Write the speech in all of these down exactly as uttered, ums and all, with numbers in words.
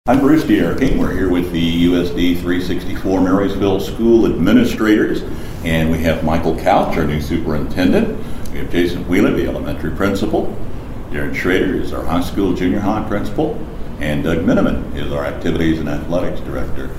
I'm Bruce DeErking. We're here with the U S D three sixty-four Marysville School Administrators, and we have Michael Couch, our new superintendent. We have Jason Wheeler, the elementary principal. Darren Schrader is our high school junior high principal, and Doug Miniman is our activities and athletics director.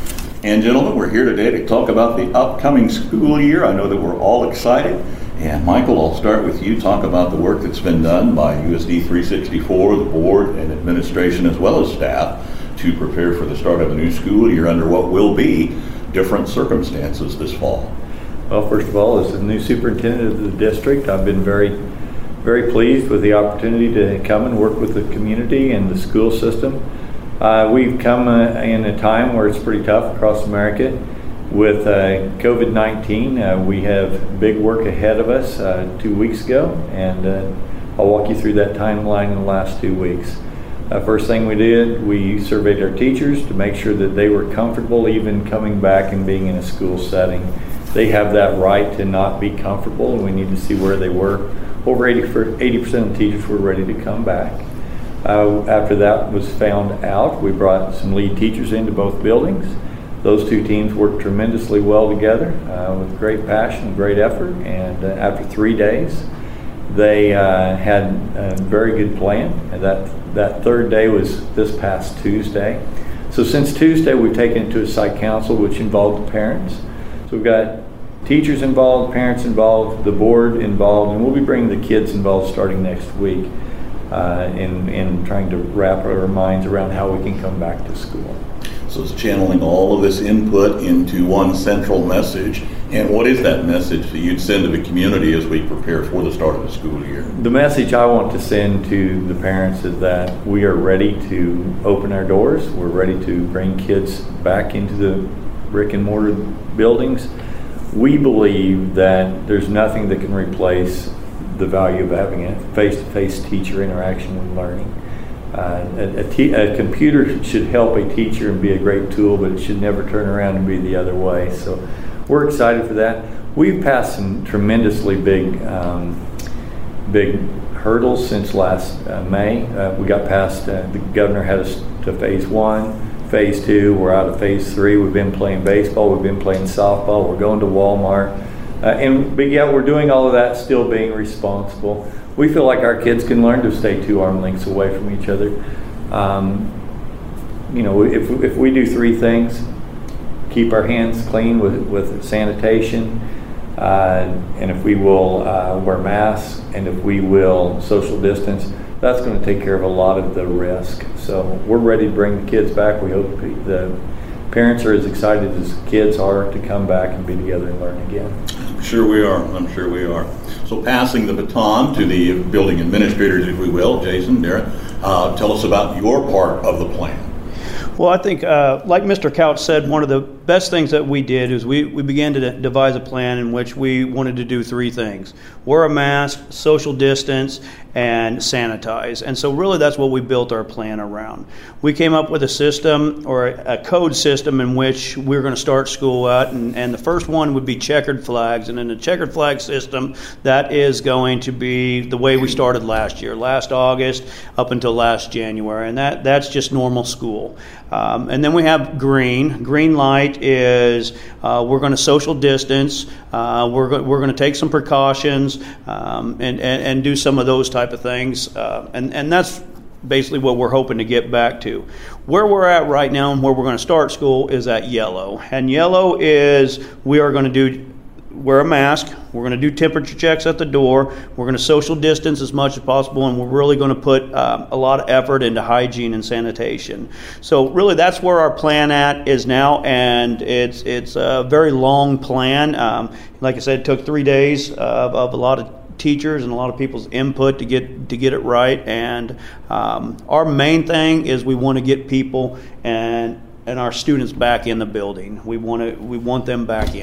And gentlemen, we're here today to talk about the upcoming school year. I know that we're all excited. And Michael, I'll start with you. Talk about the work that's been done by U S D three sixty-four, the board and administration, as well as staff, to prepare for the start of a new school year under what will be different circumstances this fall. Well, first of all, as the new superintendent of the district, I've been very, very pleased with the opportunity to come and work with the community and the school system. Uh, we've come uh, in a time where it's pretty tough across America. With uh, COVID nineteen, uh, we have big work ahead of us uh, two weeks ago, and uh, I'll walk you through that timeline in the last two weeks. Uh, first thing we did, we surveyed our teachers to make sure that they were comfortable even coming back and being in a school setting. They have that right to not be comfortable, and we need to see where they were. Over eighty percent of the teachers were ready to come back. Uh, after that was found out, we brought some lead teachers into both buildings. Those two teams worked tremendously well together uh, with great passion and great effort, and uh, after three days they uh, had a very good plan. And that, that third day was this past Tuesday. So since Tuesday we've taken it to a site council which involved the parents. So we've got teachers involved, parents involved, the board involved, and we'll be bringing the kids involved starting next week uh, in, in trying to wrap our minds around how we can come back to school. So it's channeling all of this input into one central message. And what is that message that you'd send to the community as we prepare for the start of the school year? The message I want to send to the parents is that we are ready to open our doors. We're ready to bring kids back into the brick and mortar buildings. We believe that there's nothing that can replace the value of having a face-to-face teacher interaction and learning. Uh, a, a, te- a computer should help a teacher and be a great tool, but it should never turn around and be the other way. So we're excited for that. We've passed some tremendously big, um, big hurdles since last uh, May. Uh, we got past, uh, the governor had us to phase one, phase two, we're out of phase three. We've been playing baseball, we've been playing softball, we're going to Walmart. Uh, and but yeah, we're doing all of that still being responsible. We feel like our kids can learn to stay two arm lengths away from each other. Um, you know, if, if we do three things, keep our hands clean with, with sanitation, uh, and if we will uh, wear masks, and if we will social distance, that's going to take care of a lot of the risk. So we're ready to bring the kids back. We hope the parents are as excited as kids are to come back and be together and learn again. I'm sure we are. I'm sure we are. So passing the baton to the building administrators, if we will, Jason, Darren, uh, tell us about your part of the plan. Well, I think, uh, like Mister Couch said, one of the best things that we did is we, we began to de- devise a plan in which we wanted to do three things: wear a mask, social distance, and sanitize. And so really that's what we built our plan around. We came up with a system, or a, a code system, in which we we're going to start school at, and, and the first one would be checkered flags. And in the checkered flag system, that is going to be the way we started last year, last August up until last January, and that, that's just normal school. Um, and then we have green. Green light is uh, we're going to social distance. Uh, we're go- we're going to take some precautions um, and, and and do some of those type of things. Uh, and and that's basically what we're hoping to get back to. Where we're at right now and where we're going to start school is at yellow. And yellow is we are going to do wear a mask. We're going to do temperature checks at the door. We're going to social distance as much as possible, and we're really going to put uh, a lot of effort into hygiene and sanitation. So really that's where our plan at is now, and it's it's a very long plan. Um, like I said, it took three days of, of a lot of teachers and a lot of people's input to get to get it right. And um, our main thing is we want to get people and and our students back in the building. We want to we want them back in.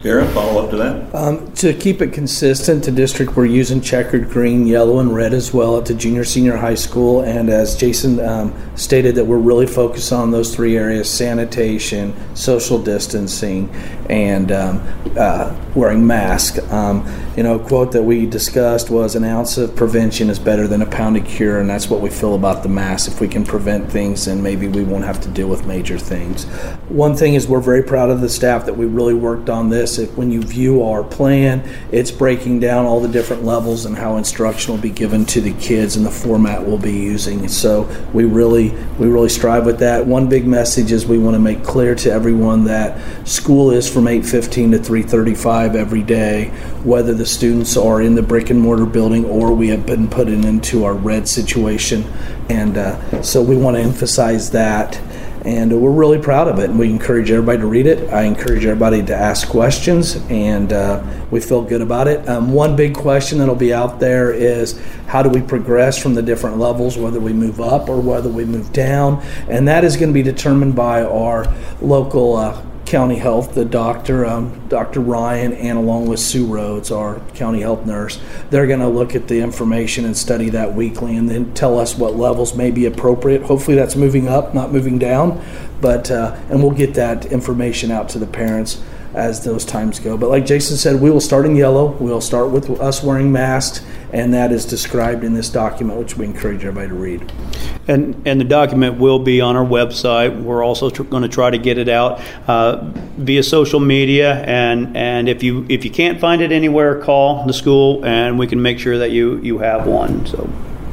Karen, follow up to that? Um, to keep it consistent, the district, we're using checkered green, yellow, and red as well at the junior, senior high school. And as Jason um, stated, that we're really focused on those three areas: sanitation, social distancing, and um, uh, wearing masks. Um, you know, a quote that we discussed was, an ounce of prevention is better than a pound of cure, and that's what we feel about the mask. If we can prevent things, then maybe we won't have to deal with major things. One thing is, we're very proud of the staff that we really worked on this. If, when you view our plan, it's breaking down all the different levels and how instruction will be given to the kids and the format we'll be using. So we really we really strive with that. One big message is we want to make clear to everyone that school is from eight fifteen to three thirty-five every day, whether the students are in the brick and mortar building or we have been put into our red situation. And uh, so we want to emphasize that. And we're really proud of it, and we encourage everybody to read it. I encourage everybody to ask questions, and uh, we feel good about it. Um, one big question that'll be out there is, how do we progress from the different levels, whether we move up or whether we move down? And that is going to be determined by our local uh, county health, the doctor, um, Doctor Ryan, and along with Sue Rhodes, our county health nurse. They're going to look at the information and study that weekly and then tell us what levels may be appropriate. Hopefully that's moving up, not moving down, but uh, and we'll get that information out to the parents as those times go. But like Jason said, we will start in yellow. We'll start with us wearing masks, and that is described in this document, which we encourage everybody to read. And and the document will be on our website. We're also tr- going to try to get it out uh, via social media, and and if you if you can't find it anywhere, call the school, and we can make sure that you you have one. So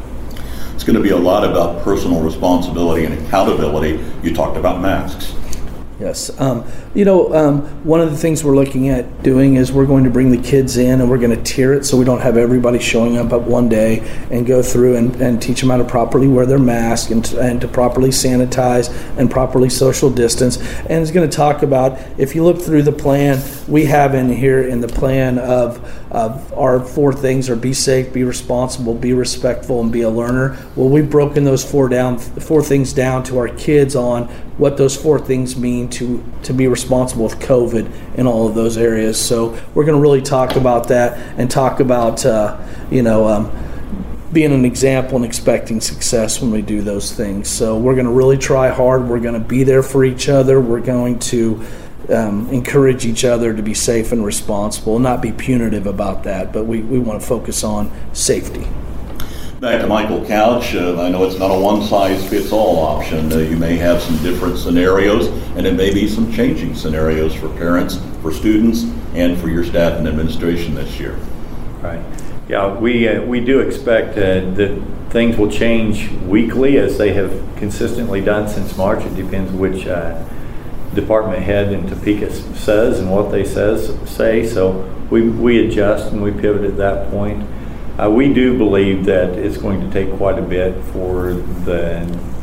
it's going to be a lot about personal responsibility and accountability. You talked about masks. Yes. Um, you know, um, one of the things we're looking at doing is we're going to bring the kids in and we're going to tier it so we don't have everybody showing up at one day, and go through and, and teach them how to properly wear their mask and to, and to properly sanitize and properly social distance. And it's going to talk about, if you look through the plan, we have in here in the plan of, of our four things are be safe, be responsible, be respectful, and be a learner. Well, we've broken those four down, four things down to our kids on what those four things mean to, to be responsible with COVID in all of those areas. So we're going to really talk about that and talk about, uh, you know, um, being an example and expecting success when we do those things. So we're going to really try hard. We're going to be there for each other. We're going to um, encourage each other to be safe and responsible, not be punitive about that, but we, we want to focus on safety. Back to Michael Couch. Uh, I know it's not a one-size-fits-all option. Uh, you may have some different scenarios, and it may be some changing scenarios for parents, for students, and for your staff and administration this year. Right. Yeah, we uh, we do expect uh, that things will change weekly, as they have consistently done since March. It depends which uh, department head in Topeka says and what they says say. So we we adjust and we pivot at that point. Uh, we do believe that it's going to take quite a bit for the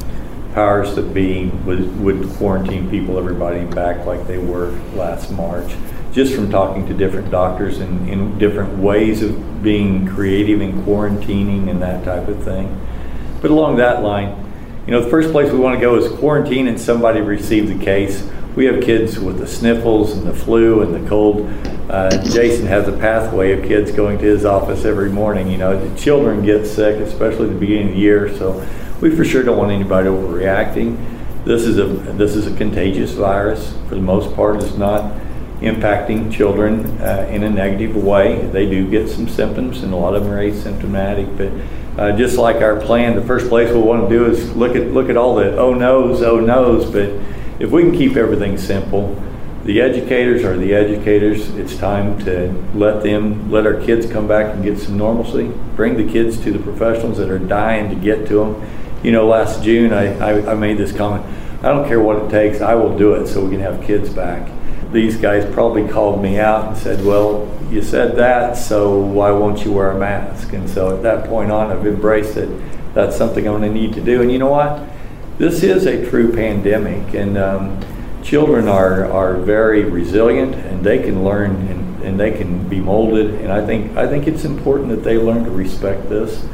powers that be would, would quarantine people, everybody back like they were last March. Just from talking to different doctors and in different ways of being creative in quarantining and that type of thing. But along that line, you know, the first place we want to go is quarantine and somebody received the case. We have kids with the sniffles and the flu and the cold. Uh, Jason has a pathway of kids going to his office every morning. You know, the children get sick, especially at the beginning of the year. So we for sure don't want anybody overreacting. This is a this is a contagious virus. For the most part, it's not impacting children uh, in a negative way. They do get some symptoms, and a lot of them are asymptomatic. But uh, just like our plan, the first place we want to do is look at look at all the oh no's, oh no's. But if we can keep everything simple, the educators are the educators. It's time to let them, let our kids come back and get some normalcy. Bring the kids to the professionals that are dying to get to them. You know, last June I, I, I made this comment, I don't care what it takes, I will do it so we can have kids back. These guys probably called me out and said, well, you said that, so why won't you wear a mask? And so at that point on, I've embraced it. That's something I'm going to need to do. And you know what? This is a true pandemic, and um, children are, are very resilient, and they can learn and, and they can be molded. And I think I think it's important that they learn to respect this.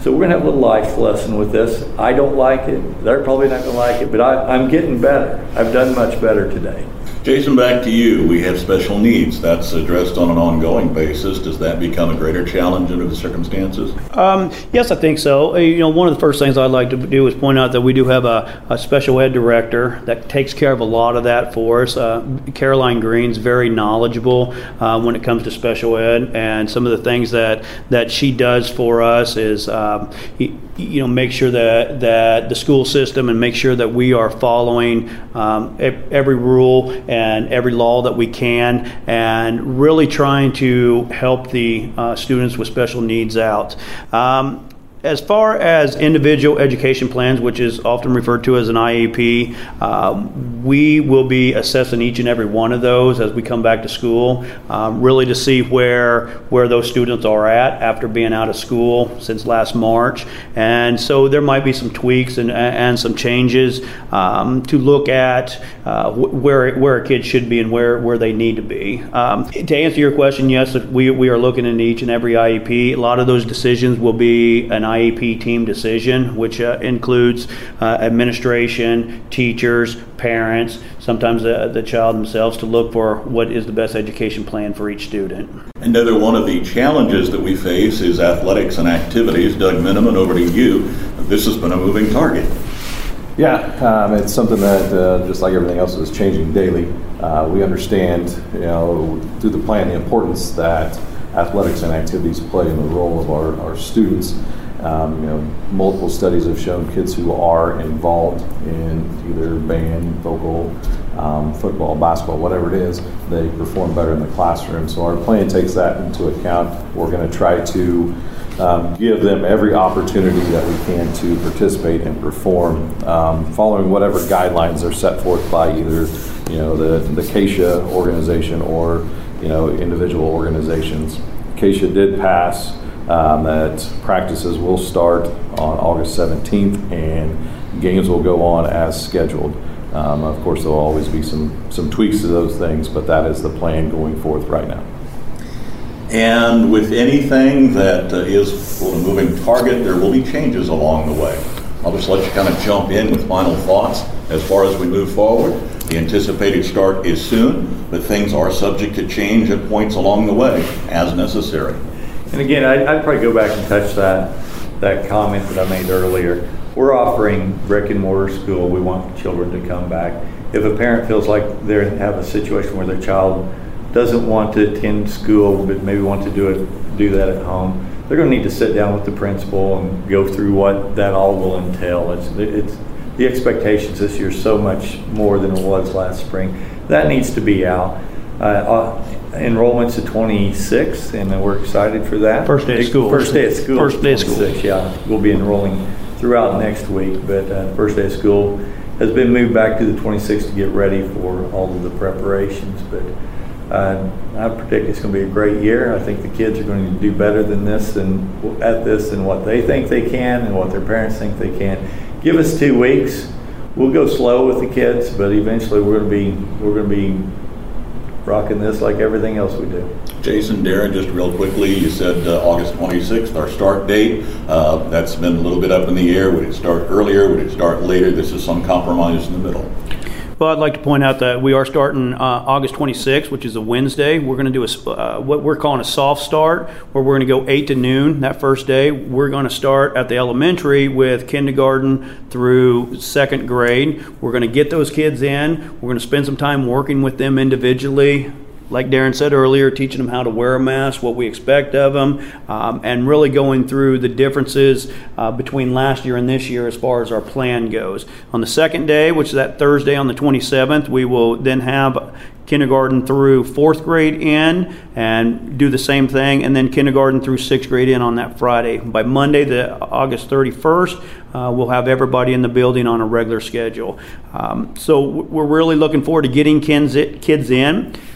So we're going to have a little life lesson with this. I don't like it. They're probably not going to like it, but I, I'm getting better. I've done much better today. Jason, back to you. We have special needs. That's addressed on an ongoing basis. Does that become a greater challenge under the circumstances? Um, yes, I think so. Uh, You know, one of the first things I'd like to do is point out that we do have a, a special ed director that takes care of a lot of that for us. Uh, Caroline Green's very knowledgeable uh, when it comes to special ed, and some of the things that, that she does for us is, um, you, you know, make sure that, that the school system and make sure that we are following um, e- every rule and every law that we can, and really trying to help the uh, students with special needs out. Um, As far as individual education plans, which is often referred to as an I E P, um, we will be assessing each and every one of those as we come back to school, um, really to see where where those students are at after being out of school since last March. And so there might be some tweaks and, and some changes um, to look at uh, where where a kid should be and where, where they need to be. Um, to answer your question, yes, we, we are looking into each and every I E P. A lot of those decisions will be an I E P team decision, which uh, includes uh, administration, teachers, parents, sometimes the, the child themselves, to look for what is the best education plan for each student. Another one of the challenges that we face is athletics and activities. Doug Miniman, over to you. This has been a moving target. Yeah, um, it's something that, uh, just like everything else, is changing daily. Uh, we understand, you know, through the plan, the importance that athletics and activities play in the role of our, our students. Um, you know, multiple studies have shown kids who are involved in either band, vocal, um, football, basketball, whatever it is, they perform better in the classroom. So our plan takes that into account. We're going to try to um, give them every opportunity that we can to participate and perform, um, following whatever guidelines are set forth by either, you know, the the CASHA organization or, you know, individual organizations. CASHA did pass Um, that practices will start on August seventeenth and games will go on as scheduled. Um, of course, there will always be some, some tweaks to those things, but that is the plan going forth right now. And with anything that uh, is a moving target, there will be changes along the way. I'll just let you kind of jump in with final thoughts as far as we move forward. The anticipated start is soon, but things are subject to change at points along the way as necessary. And again, I'd, I'd probably go back and touch that that comment that I made earlier. We're offering brick and mortar school. We want children to come back. If a parent feels like they have a situation where their child doesn't want to attend school, but maybe want to do it, do that at home, they're going to need to sit down with the principal and go through what that all will entail. It's, it's the expectations this year so much more than it was last spring. That needs to be out. Uh, enrollment's the twenty-sixth, and we're excited for that. First day of school. First day of school. First day of school. Yeah, we'll be enrolling throughout next week, but uh, first day of school has been moved back to the twenty-sixth to get ready for all of the preparations. But uh, I predict it's going to be a great year. I think the kids are going to do better than this, than at this, than what they think they can, and what their parents think they can. Give us two weeks. We'll go slow with the kids, but eventually we're going to be we're going to be rocking this like everything else we do. Jason, Darren, just real quickly, you said uh, August twenty-sixth, our start date. Uh, that's been a little bit up in the air. Would it start earlier? Would it start later? This is some compromise in the middle. Well, I'd like to point out that we are starting uh, August twenty-sixth, which is a Wednesday. We're going to do a, uh, what we're calling a soft start, where we're going to go eight to noon that first day. We're going to start at the elementary with kindergarten through second grade. We're going to get those kids in. We're going to spend some time working with them individually. Like Darren said earlier, teaching them how to wear a mask, what we expect of them, um, and really going through the differences uh, between last year and this year as far as our plan goes. On the second day, which is that Thursday on the twenty-seventh, we will then have kindergarten through fourth grade in and do the same thing, and then kindergarten through sixth grade in on that Friday. By Monday, the August thirty-first, uh, we'll have everybody in the building on a regular schedule. Um, so we're really looking forward to getting kids kids in.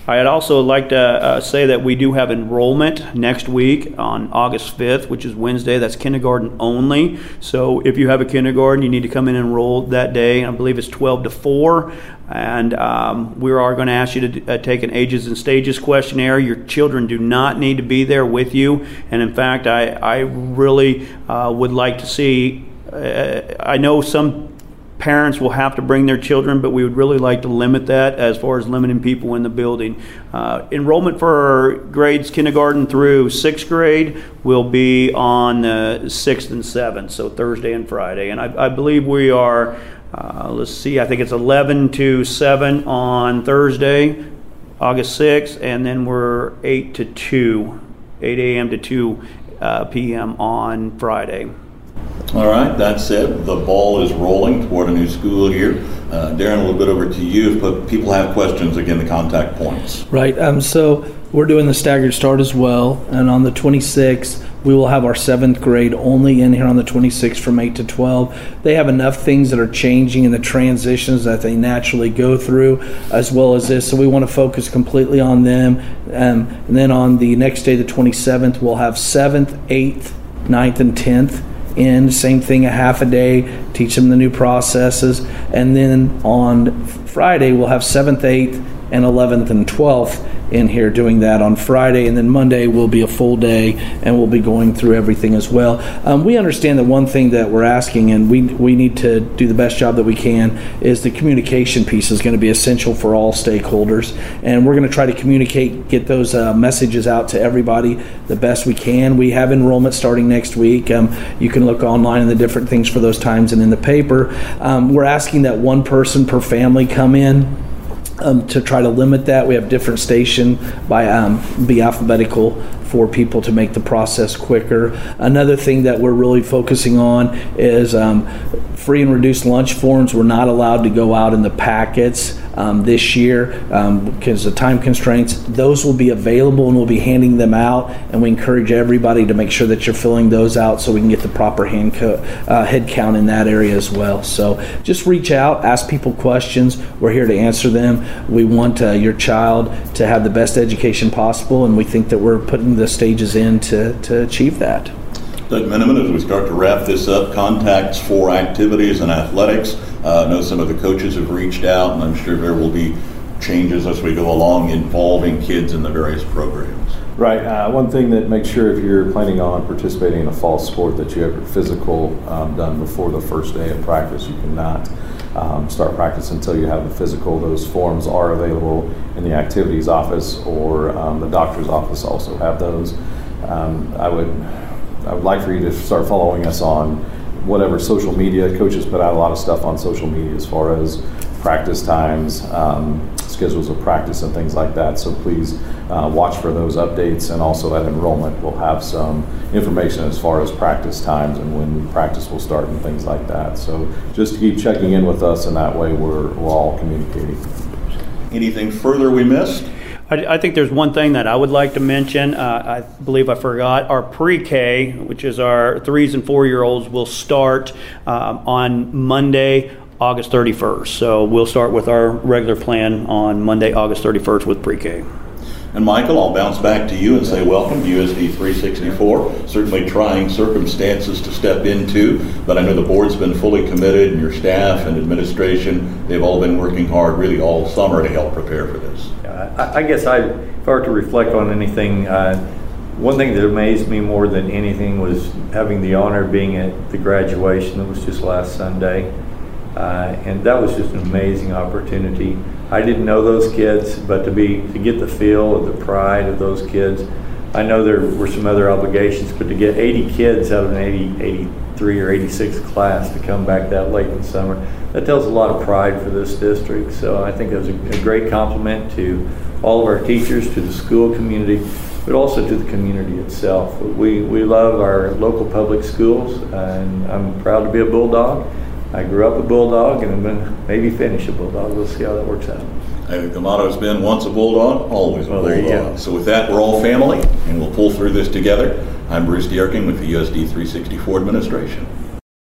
I'd also like to uh, say that we do have enrollment next week on August fifth, which is Wednesday. That's kindergarten only. So if you have a kindergarten, you need to come in and enroll that day. I believe it's twelve to four. And um, we are going to ask you to uh, take an ages and stages questionnaire. Your children do not need to be there with you. And in fact, I, I really uh, would like to see, uh, I know some parents will have to bring their children, but we would really like to limit that as far as limiting people in the building. Uh, enrollment for grades kindergarten through sixth grade will be on uh, sixth and seventh, so Thursday and Friday. And I, I believe we are, uh, let's see, I think it's eleven to seven on Thursday, August sixth, and then we're eight to two, eight a.m. to two uh, p.m. on Friday. All right, that said, the ball is rolling toward a new school year. Uh, Darren, a little bit over to you. But people have questions, again, the contact points. Right. Um, so we're doing the staggered start as well. And on the twenty-sixth, we will have our seventh grade only in here on the twenty-sixth from eight to twelve. They have enough things that are changing in the transitions that they naturally go through, as well as this. So we want to focus completely on them. Um, and then on the next day, the twenty-seventh, we'll have seventh, eighth, ninth, and tenth. In same thing, a half a day, teach them the new processes, and then on Friday we'll have seventh, eighth, and eleventh and twelfth in here doing that on Friday, and then Monday will be a full day, and we'll be going through everything as well. Um, we understand that one thing that we're asking, and we we need to do the best job that we can, is the communication piece is going to be essential for all stakeholders, and we're going to try to communicate, get those uh, messages out to everybody the best we can. We have enrollment starting next week. Um, you can look online in the different things for those times and in the paper. Um, we're asking that one person per family come in. Um, to try to limit that, we have different station by um, be alphabetical for people to make the process quicker. Another thing that we're really focusing on is um, free and reduced lunch forms. We're not allowed to go out in the packets um, this year um, because of time constraints. Those will be available and we'll be handing them out, and we encourage everybody to make sure that you're filling those out so we can get the proper hand co- uh, head count in that area as well. So just reach out, ask people questions. We're here to answer them. We want uh, your child to have the best education possible, and we think that we're putting the stages in to, to achieve that. Doug Miniman, as we start to wrap this up, contacts for activities and athletics. Uh, I know some of the coaches have reached out, and I'm sure there will be changes as we go along involving kids in the various programs. Right. Uh, one thing that makes sure if you're planning on participating in a fall sport that you have your physical um, done before the first day of practice. You cannot um, start practice until you have the physical. Those forms are available in the activities office, or um, the doctor's office also have those. Um, I would I would like for you to start following us on whatever social media. Coaches put out a lot of stuff on social media as far as practice times, um, schedules of practice and things like that. So please uh, watch for those updates, and also at enrollment we'll have some information as far as practice times and when practice will start and things like that. So just keep checking in with us, and that way we're, we're all communicating. Anything further we missed? I, I think there's one thing that I would like to mention. Uh, I believe I forgot. Our pre-K, which is our threes and four-year-olds, will start um, on Monday, August thirty-first. So we'll start with our regular plan on Monday, August thirty-first with pre-K. And Michael, I'll bounce back to you and say welcome to U S D three sixty-four. Certainly trying circumstances to step into, but I know the board's been fully committed, and your staff and administration, they've all been working hard really all summer to help prepare for this. I, I guess I, if I were to reflect on anything, uh, one thing that amazed me more than anything was having the honor of being at the graduation that was just last Sunday. Uh, and that was just an amazing opportunity. I didn't know those kids, but to be to get the feel of the pride of those kids. I know there were some other obligations, but to get eighty kids out of an eighty, eighty-three or eighty-six class to come back that late in the summer, that tells a lot of pride for this district. So I think it was a, a great compliment to all of our teachers, to the school community, but also to the community itself. We, we love our local public schools, and I'm proud to be a Bulldog. I grew up a Bulldog, and I'm going to maybe finish a Bulldog. We'll see how that works out. I think the motto's been once a Bulldog, always a well, there you Bulldog. go. So with that, we're all family, and we'll pull through this together. I'm Bruce Dierking with the U S D three sixty-four administration.